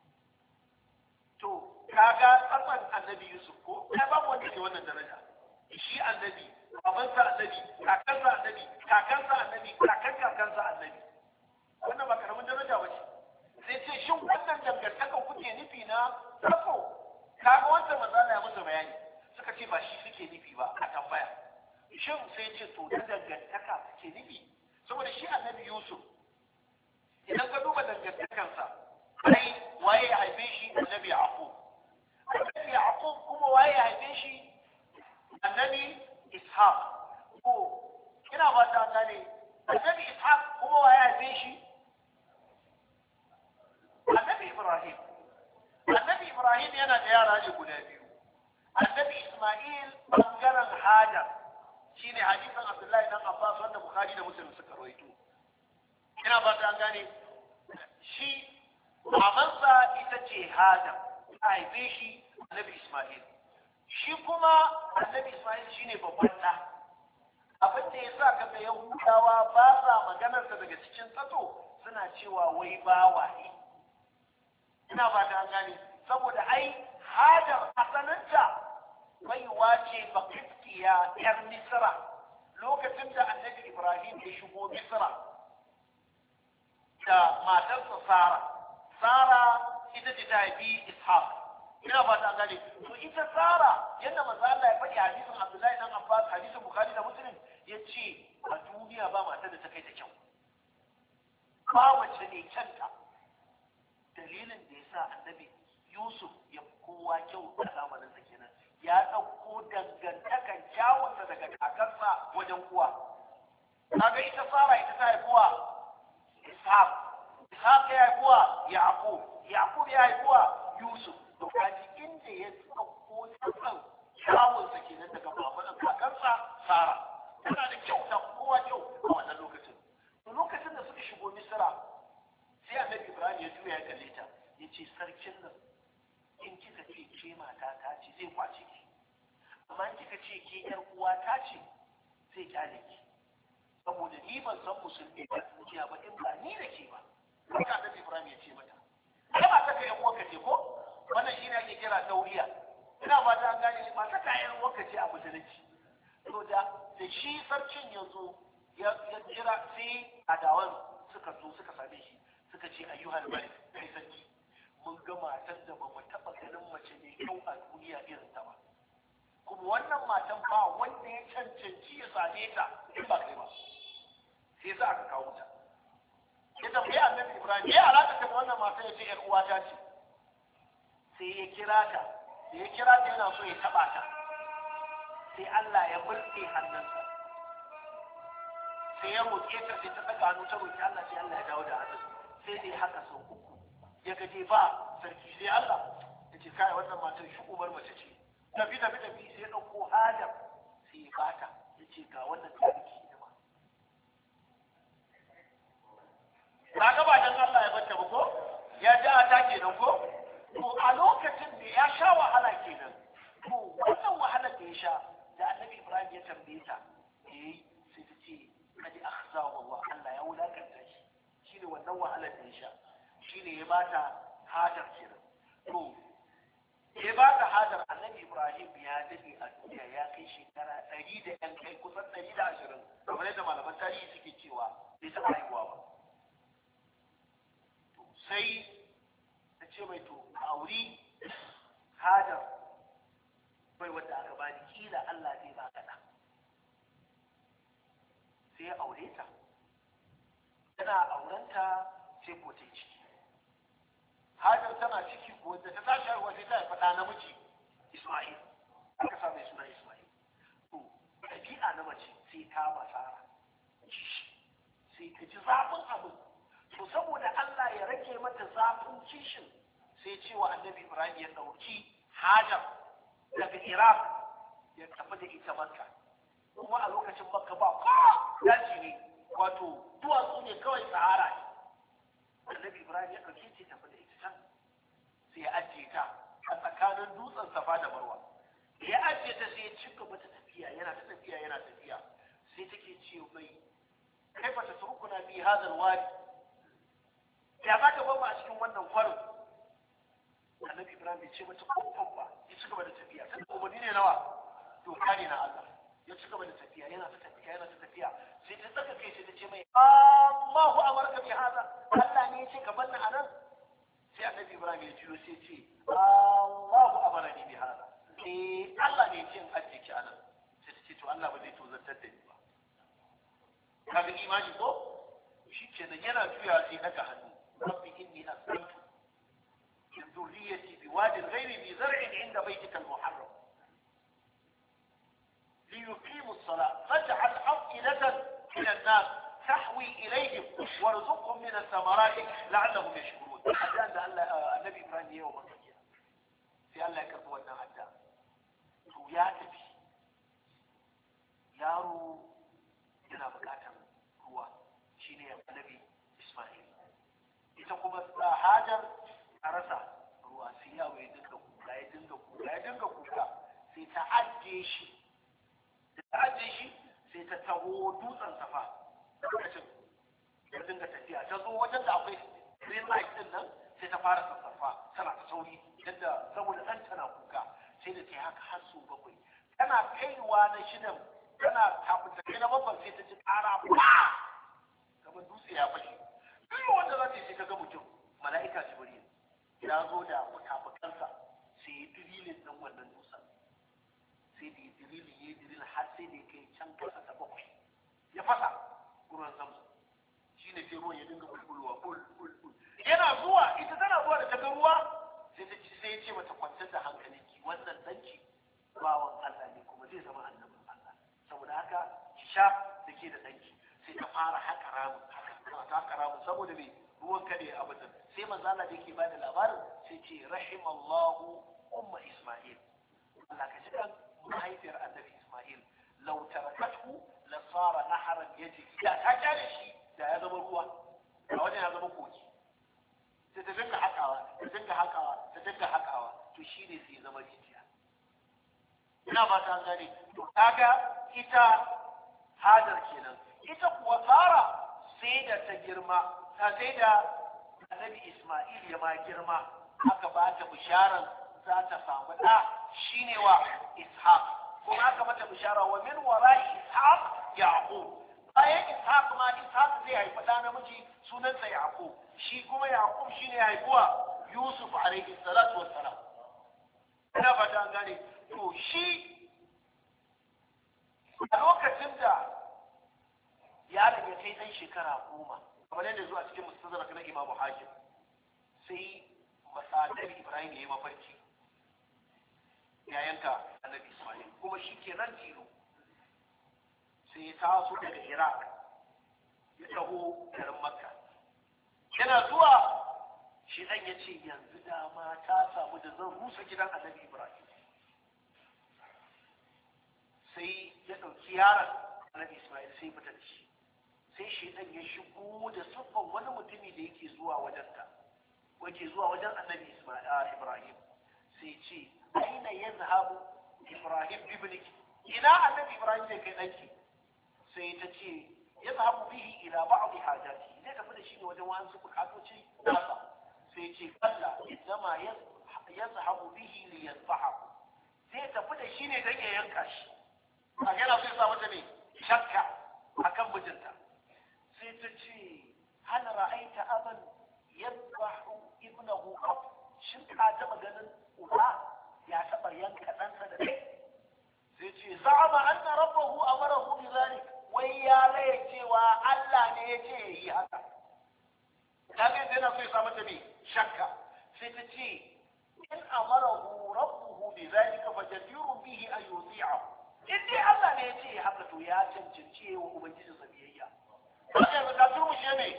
to kaga tsatsan annabi yusuf ko kai babu wanda ke wannan daraja shi annabi babansa annabi kakansa annabi kakansa annabi kakansa annabi wannan ba karamin daraja ba ce sai ce shin wannan dangantakan kuke nufi na tsako kaga wanda manzala ya musu bayani suka ce ba shi suke nufi ba a tambaya shin sai ce to da dangantaka suke nufi saboda shi annabi yusuf idan ka duba dangantakansa ai waye ya haife shi annabi yaqub annabi yaqub kuma waye ya haife shi annabi ishaq ko ina ba ta gane annabi ishaq kuma waye ya haife shi annabi ibrahim yana da yara ne guda biyu annabi isma'il bangaren hajar shine hadisin abdullahi dan abbas wanda bukhari da muslim suka rawaito ina ba ta gane shi mamansa ita ce hajar ta haife shi annabi isma'il shi kuma annabi isma'il shine babban ɗa abin da ya sa ka ga yahudawa ba sa maganarsa daga cikin tsato suna cewa wai bawa ne ina ba ta gane saboda ai hajar asalinta baiwa ce bakiftiya yar misra lokacin da annabi ibrahim ya shigo misra da matarsa sara ita ce ta haifi ishaq ina ba ta gane to ita sara yadda manzo Allah ya faɗi hadisin abdullahi dan abbas hadisin bukhari da muslim ya ce a duniya ba matar da ta kai ta kyau ba wacce ne kyanta dalilin da ya sa annabi yusuf ya kowa kyau a zamanin sa kenan ya ɗauko dangantakan kyawunsa daga kakarsa wajen uwa kaga ita sara ita ta haifuwa ishaq ya haifuwa yaqub ya haifuwa yusuf to kaji inda ya ɗauko tsakan kyawunsa kenan daga baban kakarsa sara tana da kyau ta kowa kyau a wannan lokacin to lokacin da suka shigo misra sai annabi ibrahim ya juya ya kalle ta ya ce sarkin nan in kika ce ke mata ta ce zai kwace ki amma in kika ce ke yar uwa ta ce zai kyale ki saboda ni ban san musulmi a duniya ba in ba ni da ke ba haka annabi ibrahim ya ce mata ai ba ta kai yan uwanka ce ko wannan shine ake kira tauriya ina ba ta gane ba ta kai yan uwanka ce a musulunci to da shi sarkin ya zo ya jira sai adawan suka zo suka same shi suka ce ayyuhal malik kai sarki mun ga matan da ba mu taɓa ganin mace mai kyau a duniya irin ta ba kuma wannan matan ba wanda ya cancanci ya same ta in ba kai ba sai za aka kawo ta ya tambayi annabi ibrahim ya alaka ta wannan matan ya ce yar uwata ce sai ya kira ta da ya kira ta yana so ya taɓa ta sai Allah ya burke hannunsa sai ya roƙe ta sai ta saka hannu ta roƙi Allah sai Allah ya dawo da hannun sai dai haka sau uku ya gaje ba sarki sai Allah ya ce kai wannan matar shi umar mace ce tafi sai ya ɗauko hajar sai ya bata ya ce ga wannan tariki ne ma kaga ba dan Allah ya bata ba ko ya ji a take nan ko to a lokacin da ya sha wahala tambaye ta sai ta ce kadi akhzahu Allah, Allah ya wulakanta shi, shine wannan wahalar da ya sha, shine ya bata hajar kenan. To ya bata hajar. Annabi Ibrahim ya dade a duniya, ya kai shekara 100 da yan kai, kusan 120, kamar yadda malaman tarihi suke cewa bai taɓa haihuwa ba. To sai ta ce mai to auri hajar bai wanda aka bani, kila Allah zai ba ka da. sai ya aure ta. Tana aurenta sai ko ta ciki. Hajar tana ciki ko da ta tashi haihuwa sai ta faɗa namiji Isma'il, aka sa mai suna Isma'il. To ɗabi'a na mace sai ta masara sai ta ji zafin abin. To saboda Allah ya rage mata zafin kishin sai cewa Annabi Ibrahim ya ɗauki Hajar daga Iraq ya tafi da ita Makka. Kuma a lokacin Makka ba daji ne, wato duwatsu ne kawai, sahara ne. Annabi Ibrahim ya ɗauke ta tafi da ita can, sai ya ajiye ta a tsakanin dutsen Safa da Marwa. Ya ajiye ta sai ya ci gaba ta tafiya, yana ta tafiya yana tafiya, sai take ce mai kai ba ta turkuna bi hadal wadi, ya za ka bamu a cikin wannan kwarin. Annabi Ibrahim bai ce mata kofan ba, ya ci gaba da tafiya. Sai umarni ne nawa? Doka ne na Allah. Ya ci gaba da tafiya, yana ta tafiya yana ta tafiya, sai ta tsaka kai sai ta ce mai Allahu amarka bi hada, Allah ne ya ce ka banna anan. Sai Annabi Ibrahim ya jiyo sai ce Allahu amarani bi hada, Allah ne ya ce in ajiye ki anan. Sai ta ce to Allah ba zai tozartar da ni ba. Kaga imani ko? Shi kenan yana juya sai daga hannu, rabbi inni aslamtu min dhurriyyati biwadin ghairi bi zar'in inda baytika al-muharram ليقيموا الصلاة فاجعل أفئدة من الناس تحوي إليهم وارزقهم من الثمرات لعلهم يشكرون. حتى أن النبي إبراهيم يوم القيامة في الله يكرمه أنه حتى يا نبي yaro yana bukatar ruwa, shine annabi Isma'il. Ita kuma Hajar a rasa ruwa, sai yawo ya dinga kuka ya dinga kuka sai ta ajiye shi. Ta ajiye shi sai ta taho dutsen Safa. Lokacin ya dinga tafiya, ta zo wajen da akwai green light din nan, sai ta fara sassafa tana ta sauri yadda saboda ɗan tana kuka, sai da ta yi haka har sau 7. Tana kaiwa na shidan, tana kafin ta kai na babban sai ta ji ƙara kamar dutse ya fashe. Duk wanda za ta yi sai ta ga mutum, mala'ika Jibril ya zo da fukafukansa sai ya dirilin ɗin wannan dutsen. Sai da ya dirilin har sai da ya kai can kasa ta 7 ya fasa ruwan Zamzam. Shi ne sai ruwan ya dinga bulbulwa bul. Yana zuwa, ita tana zuwa da ta ga ruwa sai ya ce mata kwantar da hankalinki, wannan danki bawan Allah ne kuma zai zama annabin Allah. Saboda haka ki sha da ke da danki. Sai ta fara haka ramu saboda mai ruwan kada ya abin nan. Sai manzo Allah da yake bada labarin sai ce rahimallahu umma Isma'il. Allah ka ji kan mahaifiyar annabi Isma'il, law tarakathu la sara naharan yajri, da ta kyale shi da ya zama ruwa, a wajen ya zama koki. Sai ta dinga hakawa to shine sai ya zama rijiya. Ina ba ta gane. To kaga ita Hajar kenan. Ita kuwa Sara sai da ta girma, sai da annabi Isma'il ya ma girma, aka ba ta bisharan za ta samu ɗa shine wa Ishaq. Kuma aka mata bishara wa min wara'i Ishaq Yaqub. Bayan Ishaq ma Ishaq zai haifi ɗa namiji sunansa Yaqub. Shi kuma Yaqub shine ya haifuwa Yusuf alaihi salatu wassalam. Ina ba ta gane. To shi a lokacin da yaron ya kai ɗan shekara 10, kamar yadda zuwa cikin mustadrak na Imam Hakim, sai Annabi Ibrahim ya yi mafarki ya yanka Annabi Isma'il, kuma shi ke nan tilo. Sai ya taso daga Iraq ya taho garin Makka. Yana zuwa shi ɗan ya ce yanzu dama ta samu da zan rusa gidan Annabi Ibrahim. Sai ya ɗauki yaron Annabi Isma'il sai fita da shi. Sai shaitan ya shigo da siffan wani mutumi da yake zuwa wajenta, wajen Annabi Ibrahim. Sai ce aina yazhabu Ibrahim ibniki, ina annabi Ibrahim zai kai ɗanki sai ta ce ya zahabu bihi ila ba'd hajati zai tafi da shi ne wajen wasu bukatoci nasa sai ce kalla innama yazhabu bihi li yadhbahu zai tafi da shi ne don ya yanka shi a yana sai sa mata ne shakka akan mijinta sai ta ce hal ra'aita aban yadhbahu ibnahu qat shin ka taba ganin uba ya taba yanka ɗansa da kai sai ce za'ama anna rabbahu amarahu bi zalik wai ya laye cewa Allah ne ya ce yi haka kaga yana so ya sa mata ne shakka sai ta ce in amarahu rabbuhu bi zalika fajadirun bihi an yuti'ahu in dai Allah ne ya ce haka to ya cancanci wa ubangiji sa biyayya haka da turmushe ne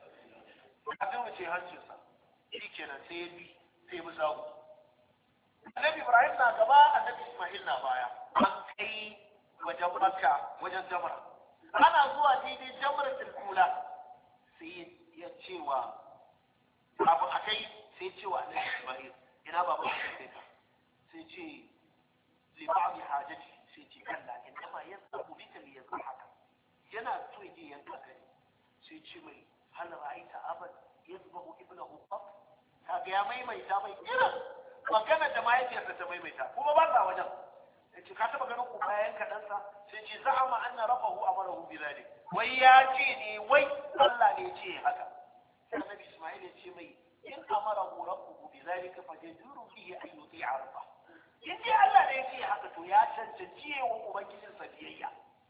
ka turmushe hancinsa shikenan sai ya bi sai mu zawo annabi Ibrahim na gaba annabi Ismail na baya an kai wajen Makka wajen Jamra ana zuwa daidai Jamratul Kula sai ya cewa kafin a kai sai cewa annabi Ismail ina ba ba sai ka sai ce li ba'd hajati sai ce kalla inma yasabu bika li yazhaka yana so yaje yanka kai sai ce mai hal ra'aita aban yadhbahu ibnahu qat kaga ya maimaita mai irin magana da mahaifiyarsa ta maimaita kuma ba sa wajen yace ka taba ganin ku bayan kaɗansa sai ce za'ama anna rabbahu amarahu bi zalik wai ya ce ne wai Allah ne ce haka sai annabi Ismail ya ce mai in amarahu rabbuhu bi zalika fajaduru fihi an yuti'a rabba in dai Allah ne ya ce haka to ya cancanci wa ubangijin sa biyayya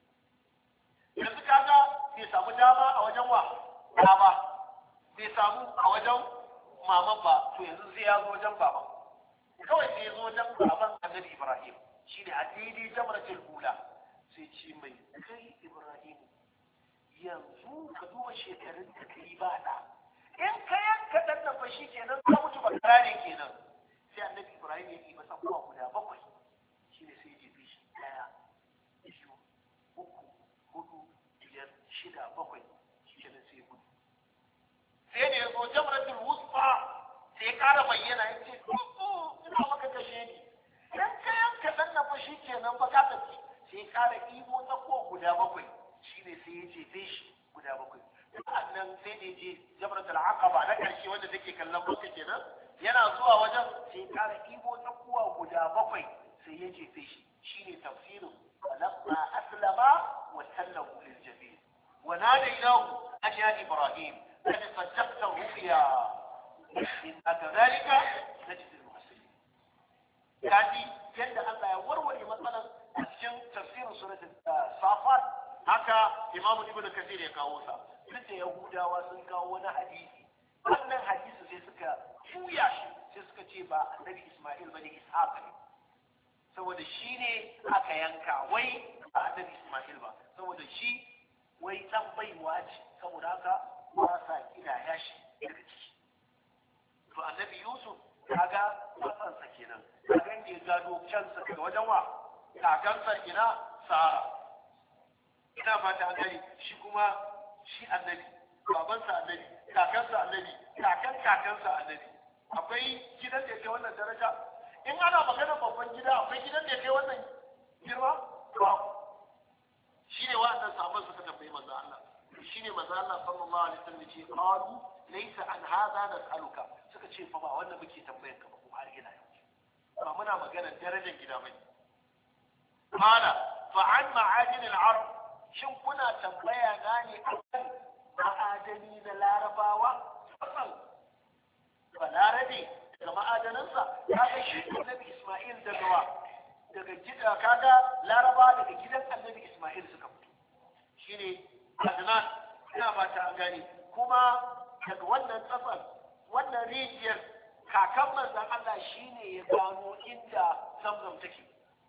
yanzu kaga bai samu dama a wajen wa baba bai samu a wajen maman ba to yanzu sai ya zo wajen baba kawai sai ya zo wajen baban annabi Ibrahim shine a daidai jamratul ula sai ce mai kai Ibrahim yanzu ka duba shekarun da kai ba da in ka yanka dan nan fa shikenan ka mutu ba kare kenan sai annabi Ibrahim ya yi masa kuwa guda 7 shine sai ya jefe shi 1 2 3 4 5 6 7 shikenan sai ya gudu sai da ya zo jamratul wusta sai ya kara bayyana ya ce ina maka kashe ni dan ka yanka dan nan fa shikenan ba ka tafi sai ya kara ibo ta kuwa guda 7 shine sai ya jefe shi guda 7 sannan sai da je jabratul aqaba na karshe wanda take kallon Makka kenan yana zuwa wajen sai kara ibo ta kuwa guda 7 sai ya jefe shi shine tafsirin lamma aslama wa sallahu lil jabin wa nadaynahu an ya ibrahim qad saddaqta ru'ya in kadhalika najid al muhsinin kaji yadda Allah ya warware matsalan a cikin tafsirin suratul safat haka imamu ibnu kathir ya kawo sa duk da yahudawa sun kawo wani hadisi wannan hadisi sai suka juya shi sai suka ce ba annabi isma'il bane ishaq ne saboda shi ne aka yanka wai ba annabi isma'il ba saboda shi wai dan baiwa ce saboda haka ba sa kidaya shi daga ciki to annabi yusuf kaga matsansa kenan kaga inda ya gado kansa daga wajen wa kakansa ina sara ina fata an gani shi kuma shi annabi babansa annabi kakansa annabi kakansa annabi akwai gidan da yake wannan daraja in ana magana babban gida akwai gidan da yake wannan girma ba shine wa'annan sahabban suka tambayi manzo Allah shine manzo Allah sallallahu alaihi wasallam ce qalu laysa an hadha nas'aluka suka ce fa ba wannan muke tambayan ka ba kuma har gida ba muna magana darajar gida bane qala fa an ma'adin al-arab shin kuna tambaya na ne akan ma'adani na larabawa asal balarabe daga ma'adanansa kaga shi annabi Isma'il daga gida kaga laraba daga gidan annabi Isma'il suka fito shine Adnan ina ba ta gani kuma daga wannan tsafan wannan rijiyar kakan manzon Allah shine ya gano inda Zamzam take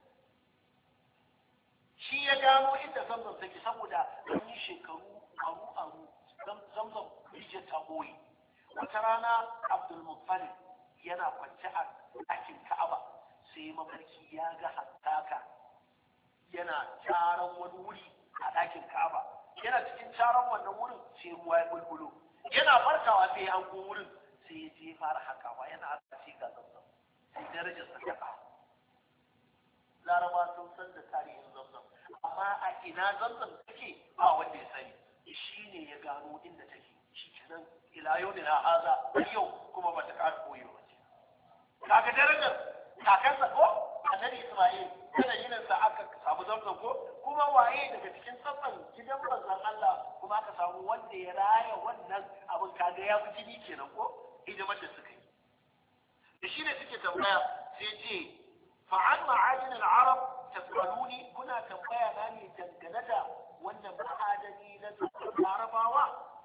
shi ya gano inda Zamzam take saboda an yi shekaru aru Zamzam rijiyar ta boye wata rana Abdul Muttalib yana kwance a ɗakin Ka'aba sai mafarki ya ga hattaka yana caran wani wuri a ɗakin Ka'aba yana cikin caran wannan wurin sai ruwa ya bulbulo yana farkawa sai an go wurin sai ya je fara hakawa yana haka sai ga Zamzam sai darajar sa ta laraba sun san da tarihin zamzam amma a ina zamzam take ba wanda ya sani shi ne ya gano inda take shi kenan ila yau na haza yau kuma ba ta ƙara koyewa ce kaga darajar kakansa ko annabi Isma'il kada yinin sa aka samu zamzam ko kuma waye daga cikin tsatsan gidan manzon Allah kuma aka samu wanda ya raya wannan abin kaga ya fi jini kenan ko hidimar da suka yi da shi ne suke tambaya sai ce fa'an ma'adin al-arab tasbaluni kuna tambaya na ne dangane da wannan ma'adani na larabawa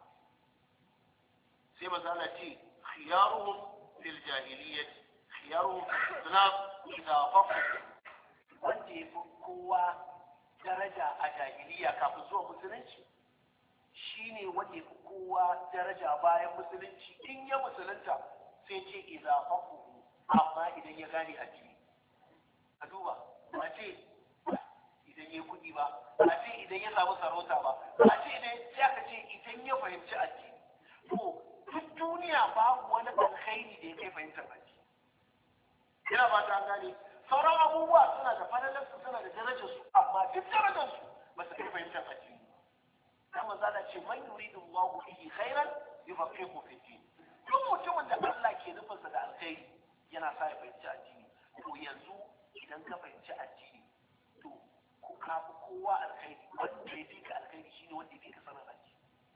sai mazala ce khiyaruhum fil jahiliyyah khiyaruhum fil islam idha faqahu wanda ya fi kowa daraja a jahiliya kafin zuwa musulunci shine wanda ya fi kowa daraja bayan musulunci in ya musulunta sai ce idza faqahu amma idan ya gane addini a duba ba ce idan ya kudi ba ba ce idan ya samu sarauta ba ba ce idan ya ka ce idan ya fahimci addini to duk duniya babu wani alkhairi da ya kai fahimtar addini ina ba ta gane sauran abubuwa suna da falalar su suna da darajar su amma duk darajar su ba su kai fahimtar addini dan manzo Allah ce man yuridu Allahu bihi khairan yufaqihu fi din duk mutumin da Allah ke nufinsa da alkhairi yana sa ya fahimci addini to yanzu idan ka fahimci addini to ko ka fi kowa alkhairi wanda ya fi ka alkhairi shine wanda ya fi ka sanin addini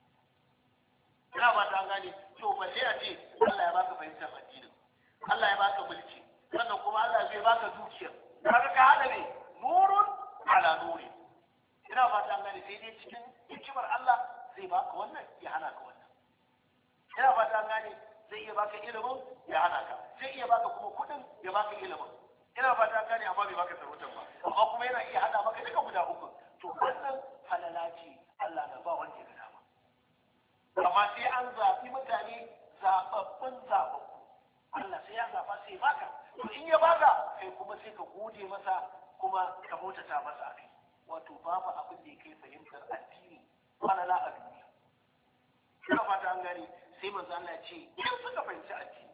ina ba ta gane to balle a ce Allah ya baka fahimtar addinin Allah ya baka mulki sannan kuma Allah zai baka dukiya kaga ka hada ne nurun ala nuri ina ba ta gane sai dai cikin hikimar Allah zai baka wannan ya hana ka wannan ina ba ta gane zai iya baka ilimin ya hana ka zai iya baka kuma kudin ya baka ilimin ina ba ta gane amma bai baka sarautar ba amma kuma yana iya hada maka duka guda uku to wannan falala ce Allah na ba wanda ya ga dama amma sai an zaɓi mutane zaɓaɓɓun zaɓaɓɓu Allah sai ya zaɓa sai ya baka to in ya baka kai kuma sai ka gode masa kuma ka bautata masa a kai wato babu abin da ya kai fahimtar addini falala a duniya ina fata an gane sai manzo Allah ya ce in suka fahimci addini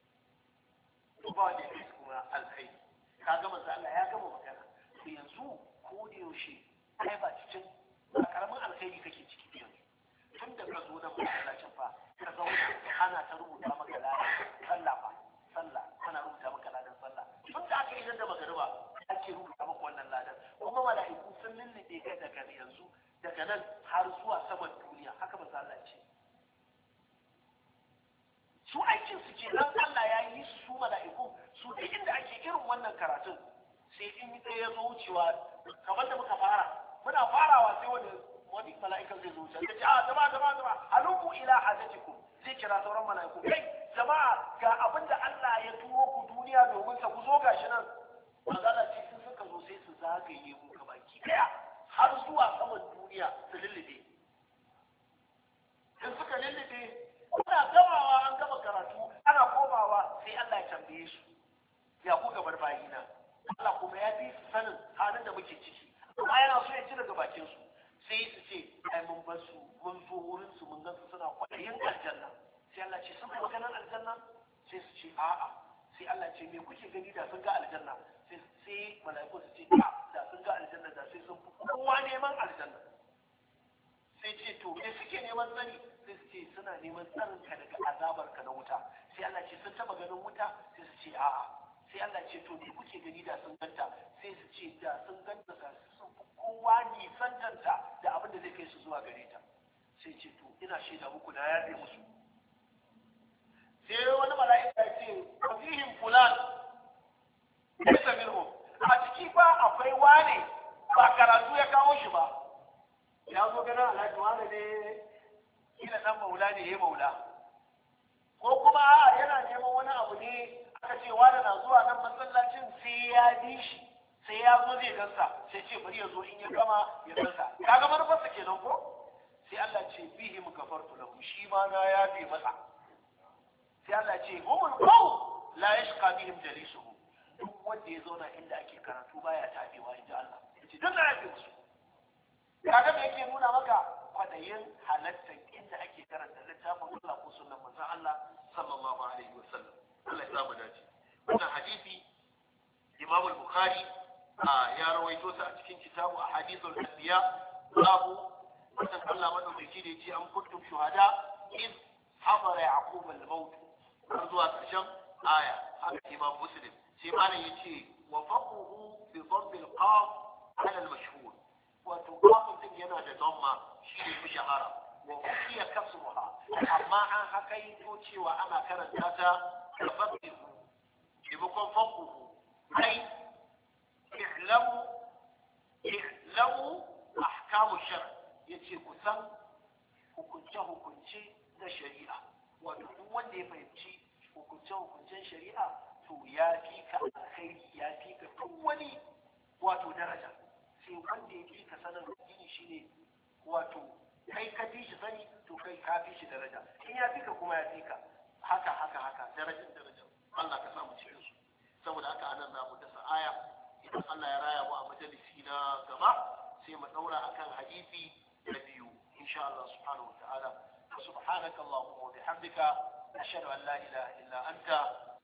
to ba wanda ya kai kuma alkhairi kaga manzo Allah ya gama magana to yanzu ko da yaushe ai ba cikin ba karamin alkhairi kake ciki yanzu tun da ka zo da masallacin fa ka zauna ana ta rubuta maka ladan sallah fa sallah ana rubuta maka ladan sallah tun da aka yi da magariba ake rubuta maka wannan ladan kuma mala'iku sun lullube ka daga yanzu daga nan har zuwa saman duniya haka manzo Allah ya ce su aikin su ke nan Allah ya yi su mala'iku su duk inda ake irin wannan karatun sai in yi ya zo wucewa kamar da muka fara muna farawa sai wani mala'ikan zai zo wuce ta ce a jama'a haluku ila hajatikum zai kira sauran mala'iku kai jama'a ga abin da Allah ya turo ku duniya domin sa ku zo gashi nan magana ce sun suka zo sai su zagaye mu ka baki daya har zuwa saman duniya su lullube in suka lullube ana gamawa an gama karatu ana komawa sai Allah ya tambaye su ya ku gabar bayina Allah kuma ya fi sanin halin da muke ciki amma yana so ya ji daga bakin su sai su ce ai mun bar su mun zo wurin su mun ga su suna kwaɗayin aljanna sai Allah ce sun fi maganar aljanna sai su ce a'a sai Allah ce me kuke gani da sun ga aljanna sai mala'iku su ce da sun ga aljanna da sai sun fi kowa neman aljanna sai ce to me suke neman tsari sai su ce suna neman tsarin ka daga azabar ka na wuta sai Allah ce sun taba ganin wuta sai su ce a'a sai Allah ce to me kuke gani da sun ganta sai su ce da sun ganta da sun fi kowa nisantanta da abin da zai kai su zuwa gare ta sai ce to ina shaida muku na yabe musu sai wani mala'ika ya ce wa fihim fulan laysa minhum a ciki fa akwai wane ba karatu ya kawo shi ba ya zo ganin alhaji wane ne kila dan maula ne ya maula ko kuma yana neman wani abu ne aka ce wani na zuwa nan masallacin sai ya bi shi sai ya zo zai gansa sai ce bari ya zo in ya gama ya gansa kaga manufarsa kenan ko sai Allah ce bihi mukafartu lahu shi ma na yafe masa sai Allah ce humul qaw la yashqa bihim jalisuhum duk wanda ya zauna inda ake karatu baya tabewa inda Allah yace duk da yafe musu kaga me yake nuna maka kwadayin halattar inda ake karanta littafin Allah ko sunnan manzon Allah sallallahu alaihi wasallam Allah ya samu dace wannan hadisi Imam al-Bukhari ya rawaito ta a cikin kitabu a hadithul anbiya babu wannan Allah madaukaki da yace an kuntum shuhada in hadara yaqub al-maut har zuwa ƙarshen aya haka imam muslim sai malam yace wa faquhu bi dhamm al-qaf ala al-mashhur wato qaf din yana da dhamma shi ne shahara wa ukiya kasruha amma an hakaito cewa ana karanta ta da faqihu ibukon faquhu ai i'lamu ahkamu shar yace kusan hukunce na shari'a wato duk wanda ya fahimci hukuncen shari'a to ya fi ka alkhairi ya fi ka duk wani wato daraja sai wanda ya fi ka sanin addini shine wato kai ka fi shi sani to kai ka fi shi daraja in ya fi ka kuma ya fi ka haka daraja Allah ka samu cikin su saboda haka anan za mu dasa aya idan Allah ya raya mu a majalisi na gaba sai mu daura akan hadisi na biyu insha Allah subhanahu wa ta'ala subhanaka allahumma wa bihamdika ashhadu an la ilaha illa anta